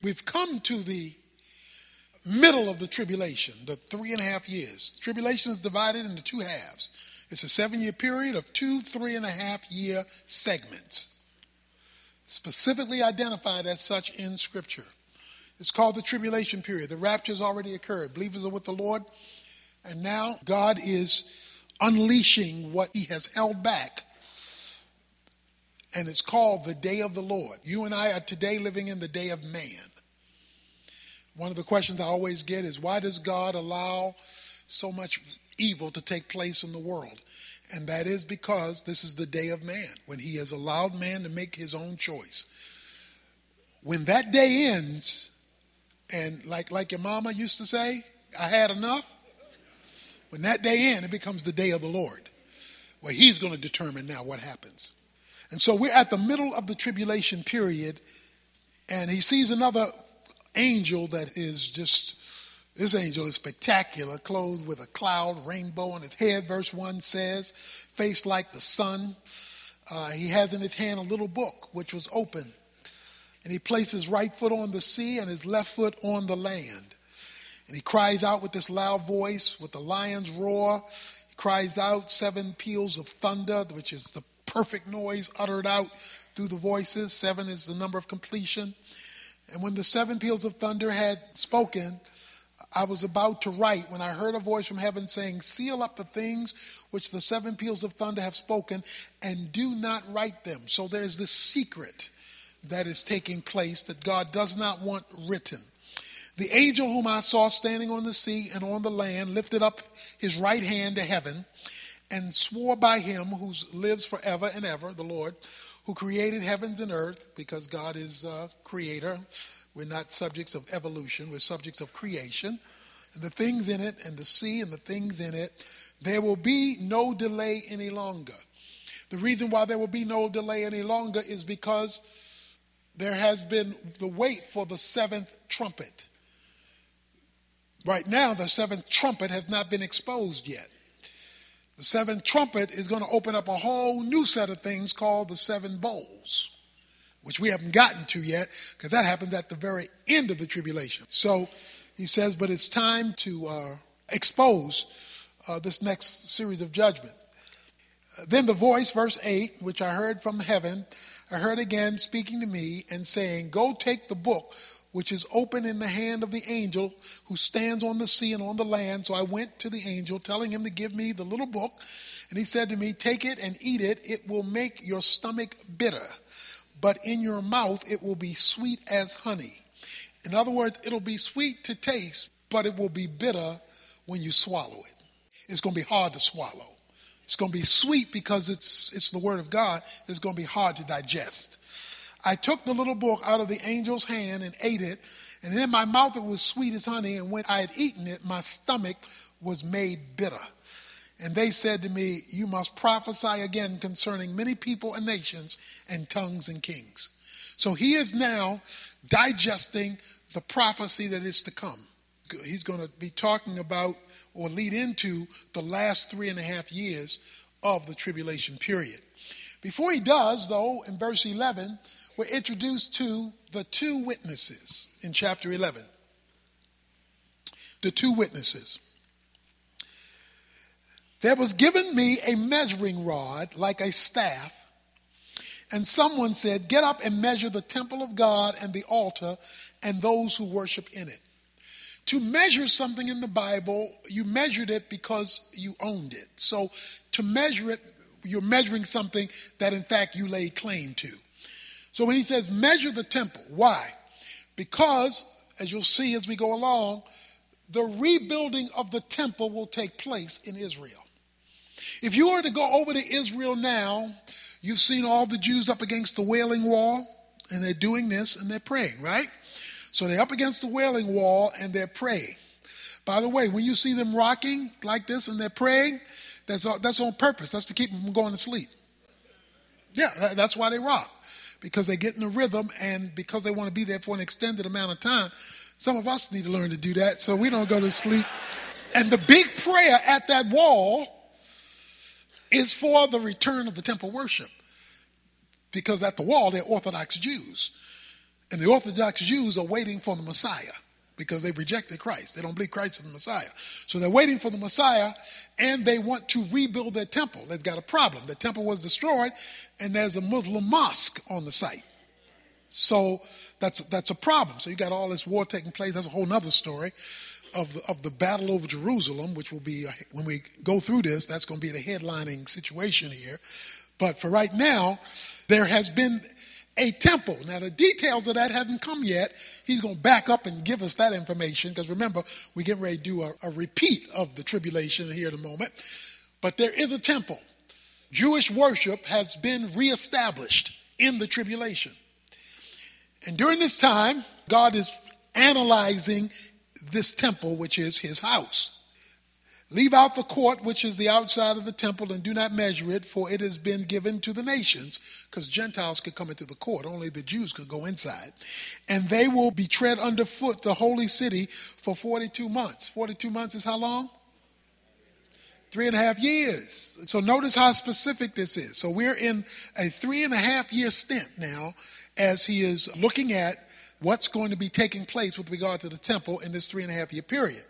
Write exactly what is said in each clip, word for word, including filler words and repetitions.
We've come to the middle of the tribulation, the three and a half years. Tribulation is divided into two halves. It's a seven-year period of two three and a half year segments, specifically identified as such in Scripture. It's called the tribulation period. The rapture has already occurred. Believers are with the Lord, and now God is unleashing what he has held back, and it's called the day of the Lord. You and I are today living in the day of man. One of the questions I always get is, why does God allow so much evil to take place in the world? And that is because this is the day of man, when he has allowed man to make his own choice. When that day ends, and like, like your mama used to say, I had enough. When that day ends, it becomes the day of the Lord, where he's going to determine now what happens. And so we're at the middle of the tribulation period, and he sees another angel that is just, this angel is spectacular, clothed with a cloud, rainbow on his head. Verse one says, face like the sun. Uh, he has in his hand a little book, which was open. And he placed his right foot on the sea and his left foot on the land. And he cries out with this loud voice, with the lion's roar. He cries out seven peals of thunder, which is the perfect noise uttered out through the voices. Seven is the number of completion. And when the seven peals of thunder had spoken, I was about to write when I heard a voice from heaven saying, seal up the things which the seven peals of thunder have spoken, and do not write them. So there's this secret that is taking place that God does not want written. The angel whom I saw standing on the sea and on the land lifted up his right hand to heaven and swore by him who lives forever and ever, the Lord, who created heavens and earth, because God is uh, creator. We're not subjects of evolution. We're subjects of creation. And the things in it, and the sea and the things in it, there will be no delay any longer. The reason why there will be no delay any longer is because there has been the wait for the seventh trumpet. Right now, the seventh trumpet has not been exposed yet. The seventh trumpet is going to open up a whole new set of things called the seven bowls, which we haven't gotten to yet, because that happens at the very end of the tribulation. So he says, but it's time to uh, expose uh, this next series of judgments. Uh, then the voice, verse eight, which I heard from heaven, I heard again speaking to me and saying, go take the book which is open in the hand of the angel who stands on the sea and on the land. So I went to the angel, telling him to give me the little book. And he said to me, take it and eat it. It will make your stomach bitter, but in your mouth it will be sweet as honey. In other words, it'll be sweet to taste, but it will be bitter when you swallow it. It's going to be hard to swallow. It's going to be sweet because it's it's the word of God. It's going to be hard to digest. I took the little book out of the angel's hand and ate it, and in my mouth it was sweet as honey, and when I had eaten it, my stomach was made bitter. And they said to me, you must prophesy again concerning many people and nations and tongues and kings. So he is now digesting the prophecy that is to come. He's going to be talking about or lead into the last three and a half years of the tribulation period. Before he does, though, in verse eleven, we're introduced to the two witnesses in chapter eleven. The two witnesses. There was given me a measuring rod like a staff, and someone said, get up and measure the temple of God and the altar and those who worship in it. To measure something in the Bible, you measured it because you owned it. So to measure it, you're measuring something that in fact you laid claim to. So when he says measure the temple, why? Because, as you'll see as we go along, the rebuilding of the temple will take place in Israel. If you were to go over to Israel now, you've seen all the Jews up against the Wailing Wall, and they're doing this and they're praying, right? So they're up against the Wailing Wall and they're praying. By the way, when you see them rocking like this and they're praying, that's that's on purpose. That's to keep them from going to sleep. Yeah, that's why they rock. Because they get in a rhythm, and because they want to be there for an extended amount of time. Some of us need to learn to do that so we don't go to sleep. And the big prayer at that wall is for the return of the temple worship. Because at the wall, they're Orthodox Jews. And the Orthodox Jews are waiting for the Messiah because they've rejected Christ. They don't believe Christ is the Messiah. So they're waiting for the Messiah, and they want to rebuild their temple. They've got a problem. The temple was destroyed, and there's a Muslim mosque on the site. So that's that's a problem. So you got all this war taking place. That's a whole other story of the, of the battle over Jerusalem, which will be, when we go through this, that's going to be the headlining situation here. But for right now, there has been a temple. Now, the details of that haven't come yet. He's going to back up and give us that information, because remember, we're getting ready to do a, a repeat of the tribulation here in a moment. But there is a temple. Jewish worship has been reestablished in the tribulation. And during this time, God is analyzing this temple, which is his house. Leave out the court, which is the outside of the temple, and do not measure it, for it has been given to the nations, because Gentiles could come into the court. Only the Jews could go inside. And they will be tread underfoot the holy city for forty-two months. forty-two months is how long? Three and a half years. So notice how specific this is. So we're in a three and a half year stint now, as he is looking at what's going to be taking place with regard to the temple in this three and a half year period.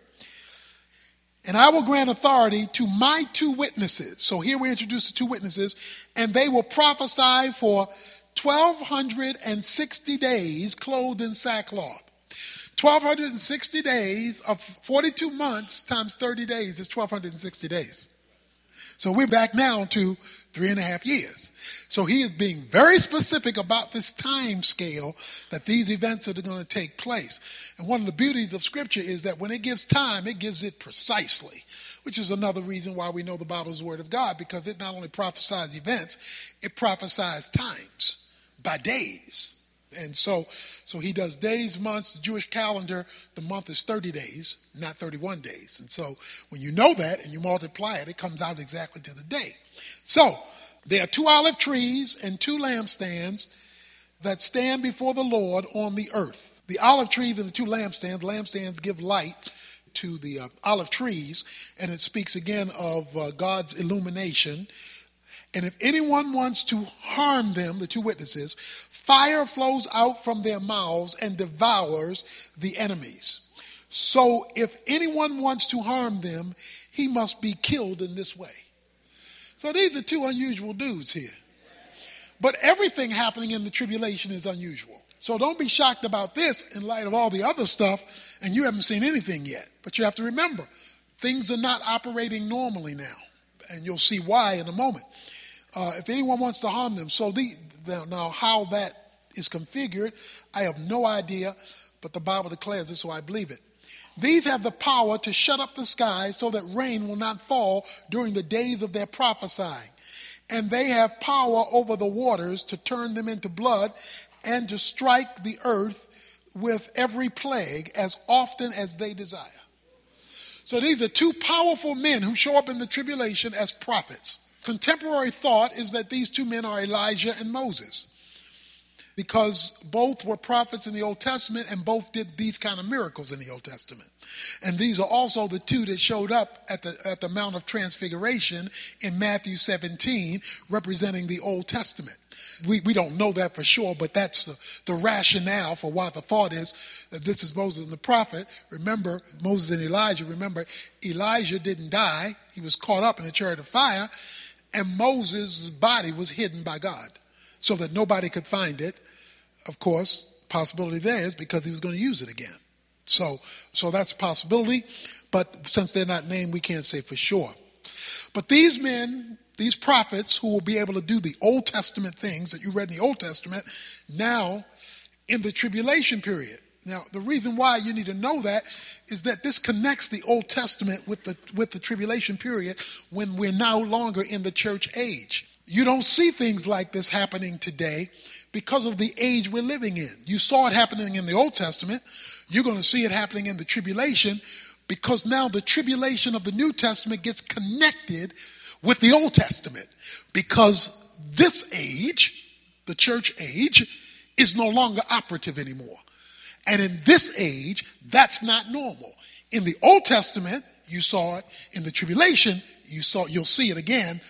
And I will grant authority to my two witnesses. So here we introduce the two witnesses, and they will prophesy for twelve sixty days clothed in sackcloth. twelve sixty days of forty-two months times thirty days is twelve sixty days. So we're back now to three and a half years. So he is being very specific about this time scale that these events are going to take place. And one of the beauties of Scripture is that when it gives time, it gives it precisely, which is another reason why we know the Bible is the Word of God, because it not only prophesies events, it prophesies times by days. And so, so he does days, months. The Jewish calendar, the month is thirty days, not thirty-one days. And so when you know that and you multiply it, it comes out exactly to the day. So there are two olive trees and two lampstands that stand before the Lord on the earth. The olive trees and the two lampstands, lampstands give light to the uh, olive trees, and it speaks again of uh, God's illumination. And if anyone wants to harm them, the two witnesses, fire flows out from their mouths and devours the enemies. So if anyone wants to harm them, he must be killed in this way. So these are two unusual dudes here. But everything happening in the tribulation is unusual. So don't be shocked about this in light of all the other stuff, and you haven't seen anything yet. But you have to remember, things are not operating normally now. And you'll see why in a moment. Uh, if anyone wants to harm them. So the, the, now how that is configured, I have no idea, but the Bible declares it, so I believe it. These have the power to shut up the sky so that rain will not fall during the days of their prophesying. And they have power over the waters to turn them into blood and to strike the earth with every plague as often as they desire. So these are two powerful men who show up in the tribulation as prophets. Contemporary thought is that these two men are Elijah and Moses, because both were prophets in the Old Testament and both did these kind of miracles in the Old Testament. And these are also the two that showed up at the at the Mount of Transfiguration in Matthew seventeen, representing the Old Testament. We we don't know that for sure, but that's the, the rationale for why the thought is that this is Moses and the prophet. Remember, Moses and Elijah, remember, Elijah didn't die. He was caught up in a chariot of fire, and Moses' body was hidden by God so that nobody could find it. Of course, possibility there is because he was going to use it again. So, so that's a possibility, but since they're not named, we can't say for sure. But these men, these prophets who will be able to do the Old Testament things that you read in the Old Testament, now in the tribulation period. Now, the reason why you need to know that is that this connects the Old Testament with the with the tribulation period when we're no longer in the church age. You don't see things like this happening today because of the age we're living in. You saw it happening in the Old Testament. You're going to see it happening in the tribulation because now the tribulation of the New Testament gets connected with the Old Testament, because this age, the church age, is no longer operative anymore. And in this age, that's not normal. In the Old Testament, you saw it. In the tribulation, you saw, you'll see it again.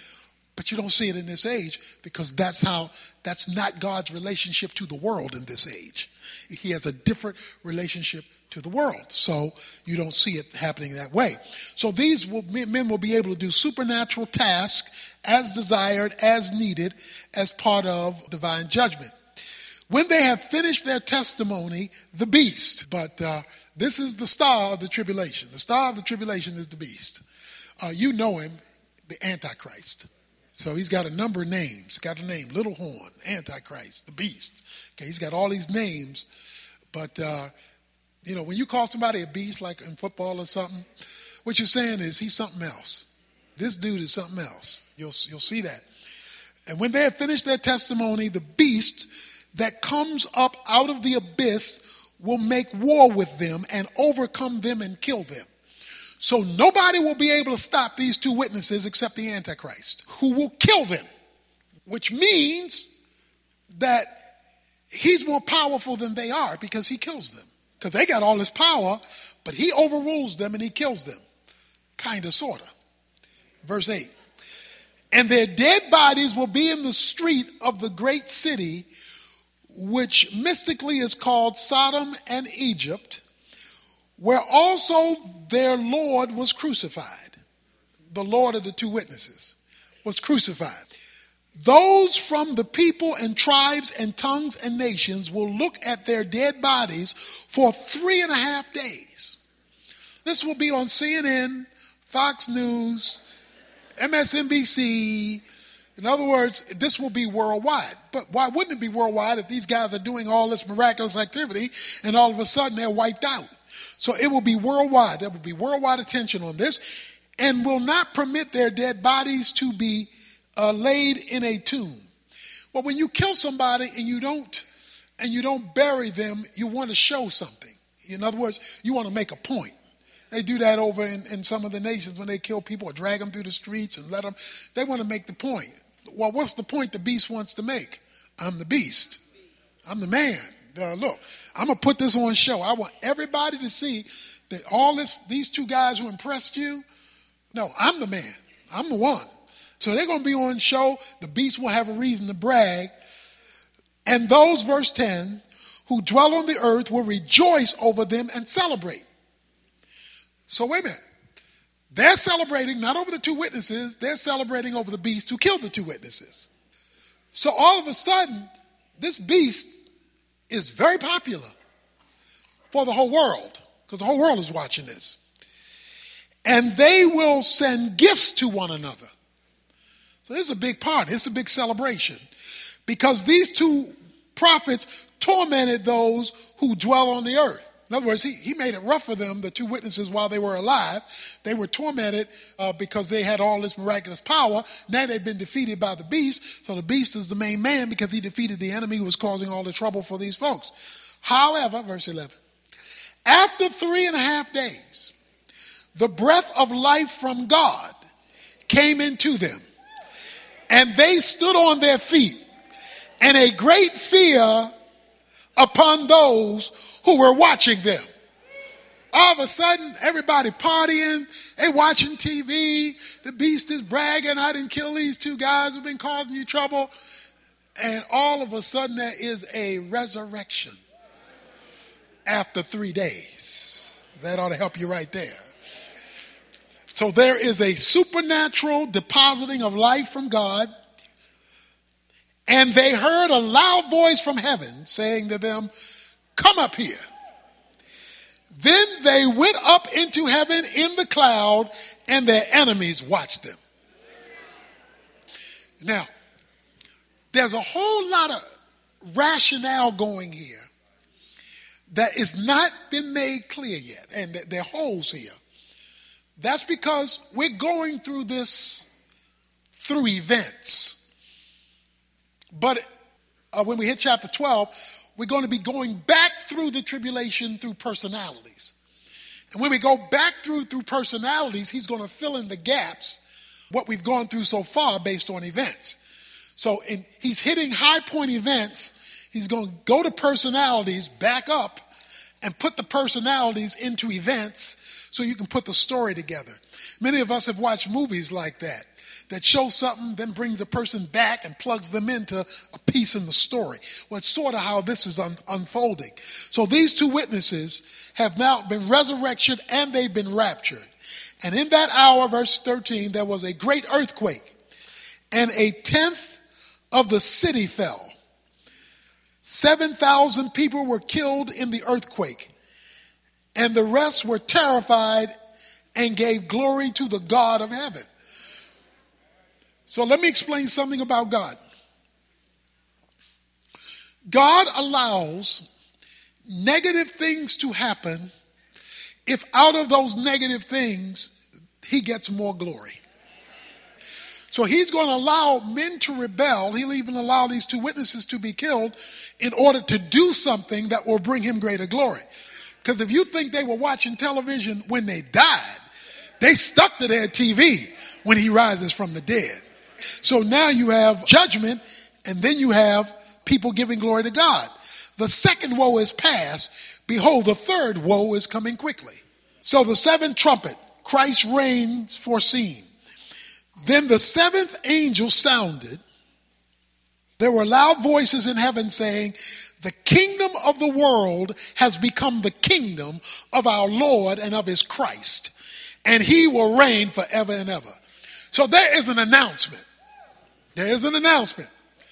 But you don't see it in this age because that's how, that's not God's relationship to the world in this age. He has a different relationship to the world. So you don't see it happening that way. So these will, men will be able to do supernatural tasks as desired, as needed, as part of divine judgment. When they have finished their testimony, the beast. But uh, this is the star of the tribulation. The star of the tribulation is the beast. Uh, you know him, the Antichrist. So he's got a number of names. He's got a name, Little Horn, Antichrist, the beast. Okay, he's got all these names. But, uh, you know, when you call somebody a beast, like in football or something, what you're saying is he's something else. This dude is something else. You'll, you'll see that. And when they have finished their testimony, the beast that comes up out of the abyss will make war with them and overcome them and kill them. So nobody will be able to stop these two witnesses except the Antichrist, who will kill them, which means that he's more powerful than they are because he kills them. Because they got all this power, but he overrules them and he kills them. Kind of, sort of. Verse eight. And their dead bodies will be in the street of the great city, which mystically is called Sodom and Egypt, where also their Lord was crucified. The Lord of the two witnesses was crucified. Those from the people and tribes and tongues and nations will look at their dead bodies for three and a half days. This will be on C N N, Fox News, M S N B C. In other words, this will be worldwide. But why wouldn't it be worldwide if these guys are doing all this miraculous activity and all of a sudden they're wiped out? So it will be worldwide. There will be worldwide attention on this, and will not permit their dead bodies to be uh, laid in a tomb. Well, when you kill somebody and you don't and you don't bury them, you want to show something. In other words, you want to make a point. They do that over in, in some of the nations when they kill people or drag them through the streets and let them. They want to make the point. Well, what's the point the beast wants to make? I'm the beast. I'm the man. Uh, look, I'm going to put this on show. I want everybody to see that all this, these two guys who impressed you, no, I'm the man. I'm the one. So they're going to be on show. The beast will have a reason to brag. And those, verse ten, who dwell on the earth will rejoice over them and celebrate. So wait a minute. They're celebrating not over the two witnesses. They're celebrating over the beast who killed the two witnesses. So all of a sudden, this beast is very popular for the whole world, because the whole world is watching this. And they will send gifts to one another. So this is a big party. It's a big celebration, because these two prophets tormented those who dwell on the earth. In other words, he, he made it rough for them, the two witnesses, while they were alive. They were tormented uh, because they had all this miraculous power. Now they've been defeated by the beast. So the beast is the main man because he defeated the enemy who was causing all the trouble for these folks. However, verse eleven, after three and a half days, the breath of life from God came into them, and they stood on their feet, and a great fear upon those who were watching them. All of a sudden, everybody partying, they watching T V, the beast is bragging, I didn't kill these two guys who've been causing you trouble. And all of a sudden, there is a resurrection after three days. That ought to help you right there. So there is a supernatural depositing of life from God. And they heard a loud voice from heaven saying to them, come up here. Then they went up into heaven in the cloud, and their enemies watched them. Now, there's a whole lot of rationale going here that has not been made clear yet, and there are holes here. That's because we're going through this through events. But uh, when we hit chapter twelve, we're going to be going back through the tribulation through personalities. And when we go back through through personalities, he's going to fill in the gaps, what we've gone through so far based on events. So in, he's hitting high point events. He's going to go to personalities, back up, and put the personalities into events so you can put the story together. Many of us have watched movies like that. that shows something, then brings a person back and plugs them into a piece in the story. Well, it's sort of how this is un- unfolding. So these two witnesses have now been resurrected and they've been raptured. And in that hour, verse thirteen, there was a great earthquake, and a tenth of the city fell. seven thousand people were killed in the earthquake, and the rest were terrified and gave glory to the God of heaven. So let me explain something about God. God allows negative things to happen if out of those negative things, he gets more glory. So he's going to allow men to rebel. He'll even allow these two witnesses to be killed in order to do something that will bring him greater glory. Because if you think they were watching television when they died, they stuck to their T V when he rises from the dead. So now you have judgment, and then you have people giving glory to God. The second woe is past. Behold, the third woe is coming quickly. So the seventh trumpet, Christ reigns foreseen. Then the seventh angel sounded. There were loud voices in heaven saying, the kingdom of the world has become the kingdom of our Lord and of his Christ, and he will reign forever and ever. So there is an announcement. There is an announcement.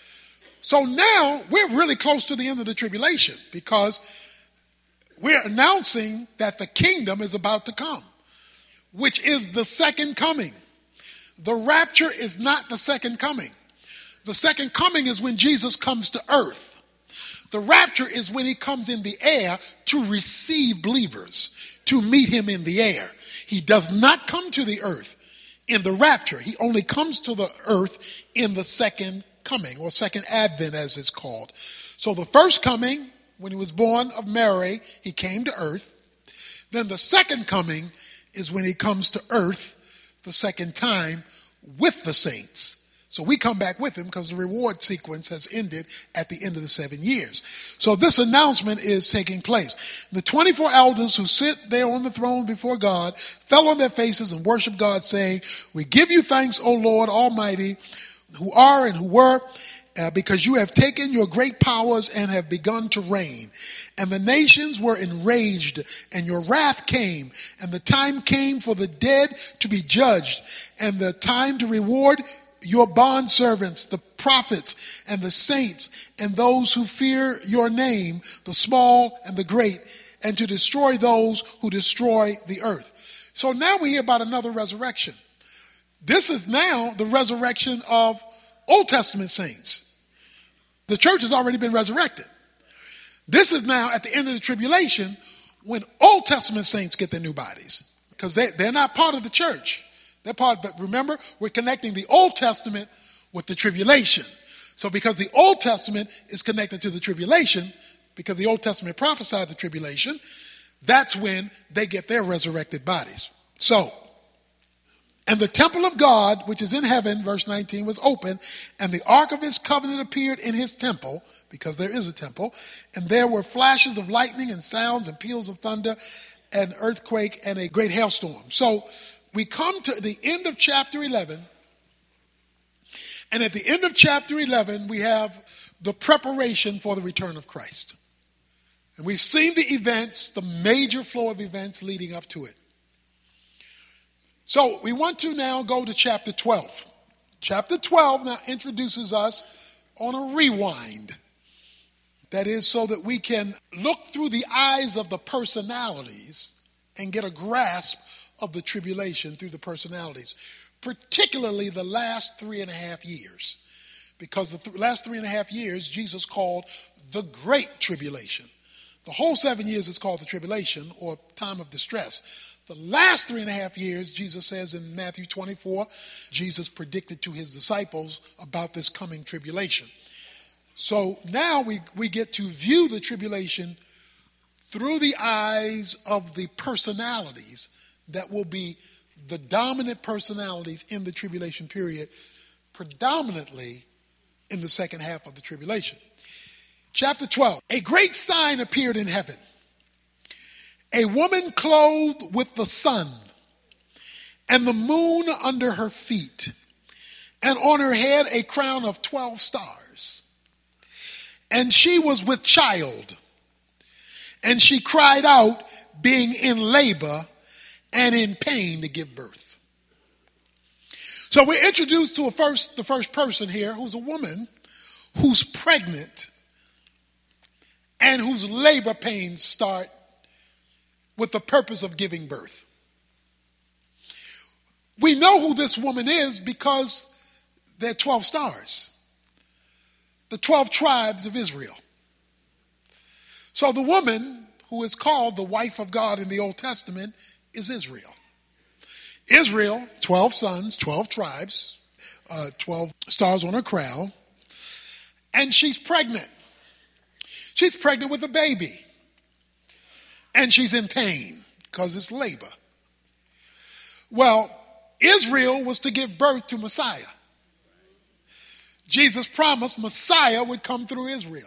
So now we're really close to the end of the tribulation because we're announcing that the kingdom is about to come, which is the second coming. The rapture is not the second coming. The second coming is when Jesus comes to earth. The rapture is when he comes in the air to receive believers, to meet him in the air. He does not come to the earth in the rapture. He only comes to the earth in the second coming, or second advent as it's called. So the first coming, when he was born of Mary, he came to earth. Then the second coming is when he comes to earth the second time with the saints. So we come back with him because the reward sequence has ended at the end of the seven years. So this announcement is taking place. The twenty-four elders who sit there on the throne before God fell on their faces and worshiped God, saying, we give you thanks, O Lord Almighty, who are and who were, uh, because you have taken your great powers and have begun to reign. And the nations were enraged, and your wrath came, and the time came for the dead to be judged, and the time to reward your bondservants, the prophets and the saints, and those who fear your name, the small and the great, and to destroy those who destroy the earth. So now we hear about another resurrection. This is now the resurrection of Old Testament saints. The church has already been resurrected. This is now at the end of the tribulation when Old Testament saints get their new bodies, because they, they're not part of the church. They're part, but remember, we're connecting the Old Testament with the tribulation. So because the Old Testament is connected to the tribulation, because the Old Testament prophesied the tribulation, that's when they get their resurrected bodies. So, and the temple of God, which is in heaven, verse nineteen, was open, and the ark of his covenant appeared in his temple, because there is a temple, and there were flashes of lightning and sounds and peals of thunder, an earthquake and a great hailstorm. So we come to the end of chapter eleven, and at the end of chapter eleven, we have the preparation for the return of Christ. And we've seen the events, the major flow of events leading up to it. So we want to now go to chapter twelve. Chapter twelve now introduces us on a rewind. That is so that we can look through the eyes of the personalities and get a grasp of the tribulation through the personalities, particularly the last three and a half years. Because the th- last three and a half years, Jesus called the Great Tribulation. The whole seven years is called the tribulation, or time of distress. The last three and a half years, Jesus says in Matthew twenty-four, Jesus predicted to his disciples about this coming tribulation. So now we, we get to view the tribulation through the eyes of the personalities that will be the dominant personalities in the tribulation period, predominantly in the second half of the tribulation. Chapter twelve, a great sign appeared in heaven. A woman clothed with the sun and the moon under her feet, and on her head a crown of twelve stars. And she was with child, and she cried out, being in labor and in pain to give birth. So we're introduced to a first, the first person here, who's a woman who's pregnant and whose labor pains start with the purpose of giving birth. We know who this woman is because there are twelve stars, the twelve tribes of Israel. So the woman who is called the wife of God in the Old Testament is Israel. Israel, twelve sons, twelve tribes, uh, twelve stars on her crown, and she's pregnant. She's pregnant with a baby, and she's in pain because it's labor. Well, Israel was to give birth to Messiah. Jesus promised Messiah would come through Israel.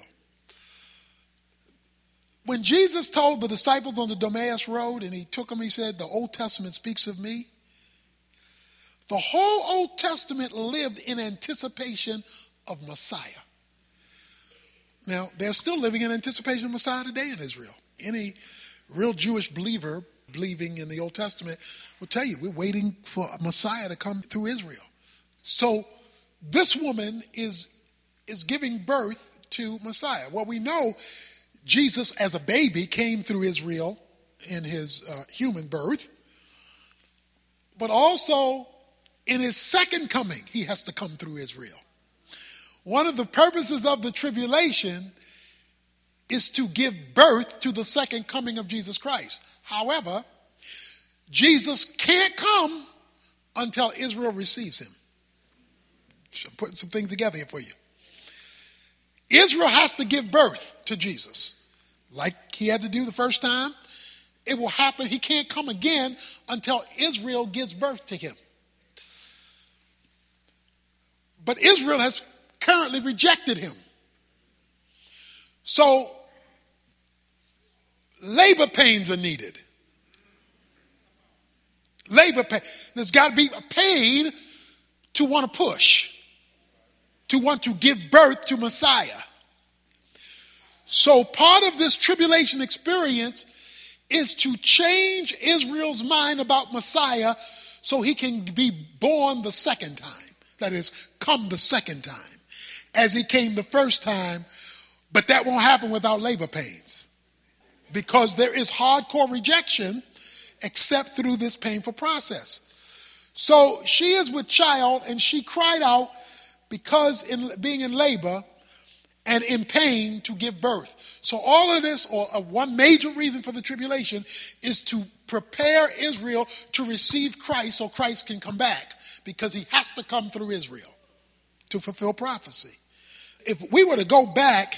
When Jesus told the disciples on the Emmaus Road, and he took them, he said, the Old Testament speaks of me. The whole Old Testament lived in anticipation of Messiah. Now, they're still living in anticipation of Messiah today in Israel. Any real Jewish believer believing in the Old Testament will tell you, we're waiting for a Messiah to come through Israel. So this woman is, is giving birth to Messiah. Well, we know Jesus as a baby came through Israel in his uh, human birth, but also in his second coming, he has to come through Israel. One of the purposes of the tribulation is to give birth to the second coming of Jesus Christ. However, Jesus can't come until Israel receives him. I'm putting some things together here for you. Israel has to give birth to Jesus, like he had to do the first time. It will happen. He can't come again until Israel gives birth to him. But Israel has currently rejected him. So labor pains are needed. Labor pain. There's got to be a pain to want to push, to want to give birth to Messiah. So part of this tribulation experience is to change Israel's mind about Messiah so he can be born the second time. That is, come the second time as he came the first time. But that won't happen without labor pains, because there is hardcore rejection except through this painful process. So she is with child, and she cried out because in being in labor and in pain to give birth. So all of this, or uh, one major reason for the tribulation, is to prepare Israel to receive Christ so Christ can come back, because he has to come through Israel to fulfill prophecy. If we were to go back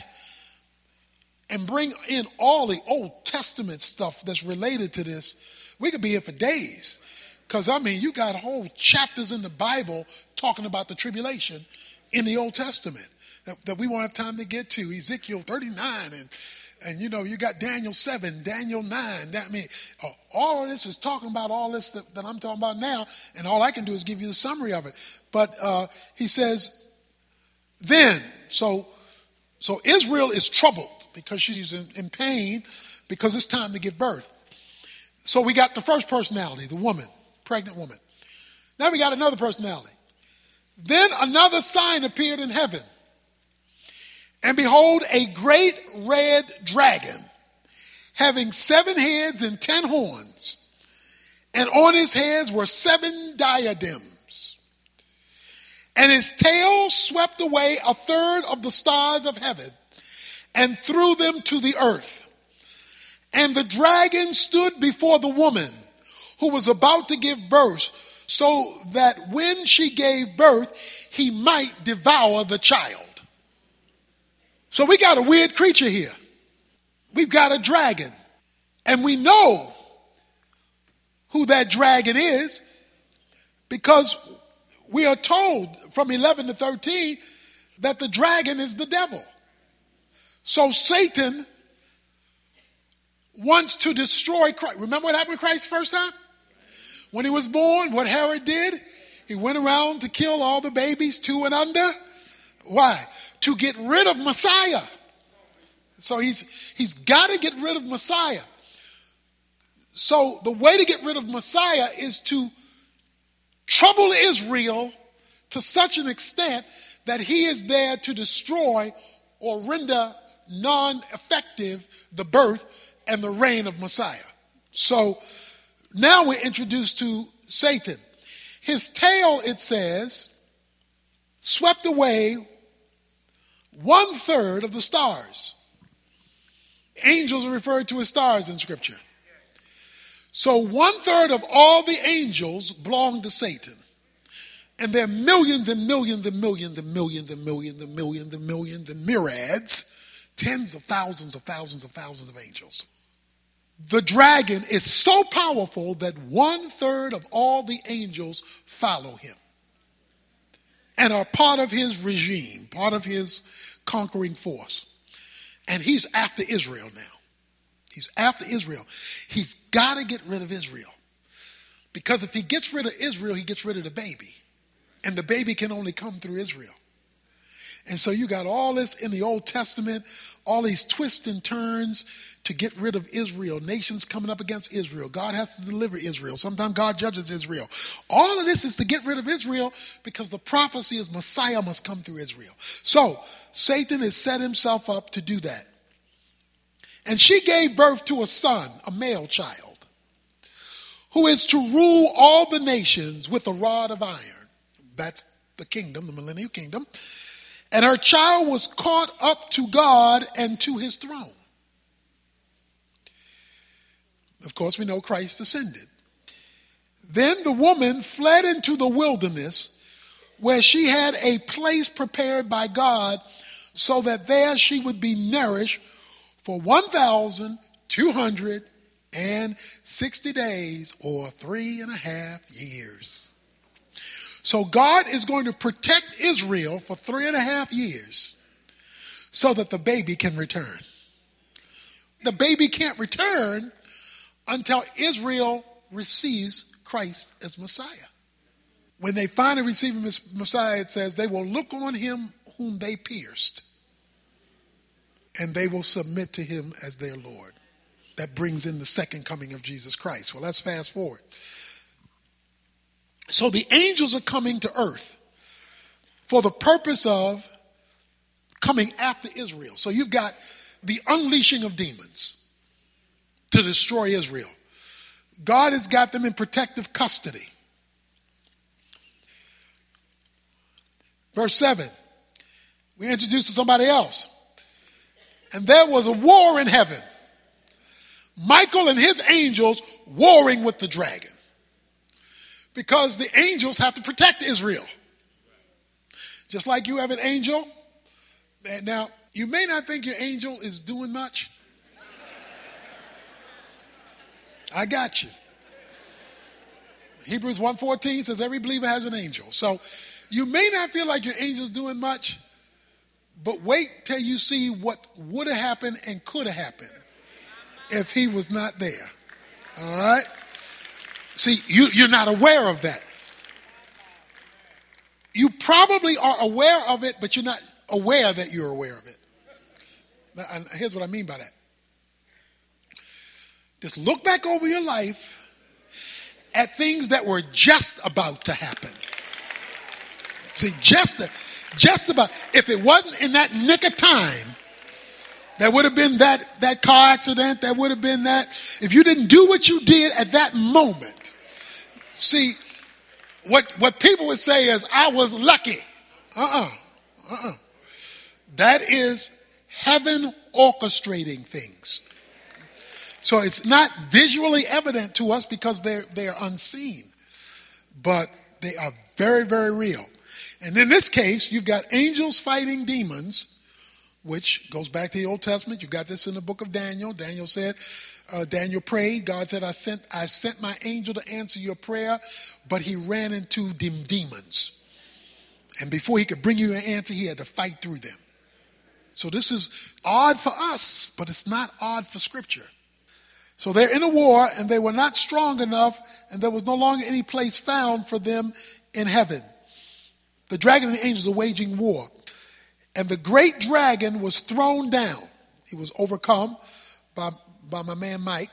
and bring in all the Old Testament stuff that's related to this, we could be here for days. Because, I mean, you got whole chapters in the Bible talking about the tribulation in the Old Testament that, that we won't have time to get to. Ezekiel thirty-nine, and, and you know, you got Daniel seven, Daniel nine. That, I mean, uh, all of this is talking about all this that, that I'm talking about now, and all I can do is give you the summary of it. But uh, he says, then, so, so Israel is troubled because she's in, in pain because it's time to give birth. So we got the first personality, the woman, pregnant woman. Now we got another personality. Then another sign appeared in heaven. And behold, a great red dragon, having seven heads and ten horns. And on his heads were seven diadems. And his tail swept away a third of the stars of heaven and threw them to the earth. And the dragon stood before the woman who was about to give birth, so that when she gave birth, he might devour the child. So we got a weird creature here. We've got a dragon. And we know who that dragon is because we are told from eleven to thirteen that the dragon is the devil. So Satan wants to destroy Christ. Remember what happened with Christ the first time? When he was born, what Herod did? He went around to kill all the babies two and under. Why? To get rid of Messiah. So he's he's got to get rid of Messiah. So the way to get rid of Messiah is to trouble Israel to such an extent that he is there to destroy or render non-effective the birth and the reign of Messiah. So now we're introduced to Satan. His tail, it says, swept away one third of the stars. Angels are referred to as stars in Scripture. So one third of all the angels belong to Satan. And there are millions and millions and millions and millions and millions and millions and millions and myriads, tens of thousands of thousands of thousands of angels. The dragon is so powerful that one third of all the angels follow him and are part of his regime, part of his conquering force. And he's after Israel now. He's after Israel. He's got to get rid of Israel. Because if he gets rid of Israel, he gets rid of the baby. And the baby can only come through Israel. And so you got all this in the Old Testament, all these twists and turns to get rid of Israel. Nations coming up against Israel. God has to deliver Israel. Sometimes God judges Israel. All of this is to get rid of Israel because the prophecy is Messiah must come through Israel. So Satan has set himself up to do that. And she gave birth to a son, a male child, who is to rule all the nations with a rod of iron. That's the kingdom, the millennial kingdom. And her child was caught up to God and to his throne. Of course, we know Christ ascended. Then the woman fled into the wilderness where she had a place prepared by God so that there she would be nourished for one thousand two hundred sixty days or three and a half years. So God is going to protect Israel for three and a half years so that the baby can return. The baby can't return until Israel receives Christ as Messiah. When they finally receive him as Messiah, it says they will look on him whom they pierced, and they will submit to him as their Lord. That brings in the second coming of Jesus Christ. Well, let's fast forward. So the angels are coming to earth for the purpose of coming after Israel. So you've got the unleashing of demons to destroy Israel. God has got them in protective custody. Verse seven, we introduced to somebody else. And there was a war in heaven. Michael and his angels warring with the dragon. Because the angels have to protect Israel. Just like you have an angel. Now, you may not think your angel is doing much. I got you. Hebrews one fourteen says every believer has an angel. So you may not feel like your angel's doing much, but wait till you see what would have happened and could have happened if he was not there. All right? See, you, you're not aware of that. You probably are aware of it, but you're not aware that you're aware of it. Now, and here's what I mean by that. Just look back over your life at things that were just about to happen. See, just, just about. If it wasn't in that nick of time, there would have been that, that car accident. There would have been that. If you didn't do what you did at that moment. See, what, what people would say is, I was lucky. Uh-uh. Uh-uh. That is heaven orchestrating things. So it's not visually evident to us because they're, they're unseen. But they are very, very real. And in this case, you've got angels fighting demons, which goes back to the Old Testament. You've got this in the book of Daniel. Daniel said, uh, Daniel prayed. God said, I sent, I sent my angel to answer your prayer, but he ran into dem- demons. And before he could bring you an answer, he had to fight through them. So this is odd for us, but it's not odd for Scripture. So they're in a war, and they were not strong enough, and there was no longer any place found for them in heaven. The dragon and the angels are waging war. And the great dragon was thrown down. He was overcome by, by my man Mike.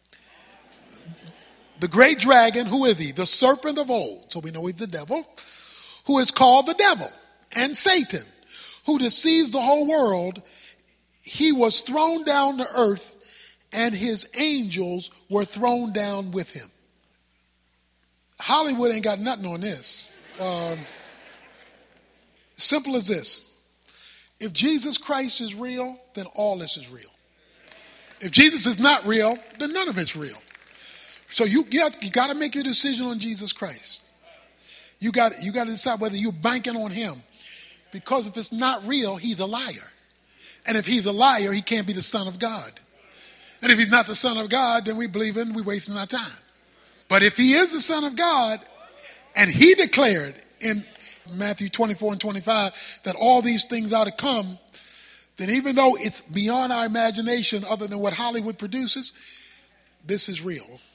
The great dragon, who is he? The serpent of old. So we know he's the devil. Who is called the devil and Satan, who deceives the whole world. He was thrown down to earth, and his angels were thrown down with him. Hollywood ain't got nothing on this. Um, simple as this. If Jesus Christ is real, then all this is real. If Jesus is not real, then none of it's real. So you, you, you got to make your decision on Jesus Christ. You got, you got to decide whether you're banking on him. Because if it's not real, he's a liar. And if he's a liar, he can't be the Son of God. And if he's not the Son of God, then we believe in, we're wasting our time. But if he is the Son of God, and he declared in Matthew twenty-four and twenty-five that all these things are to come, then even though it's beyond our imagination other than what Hollywood produces, this is real.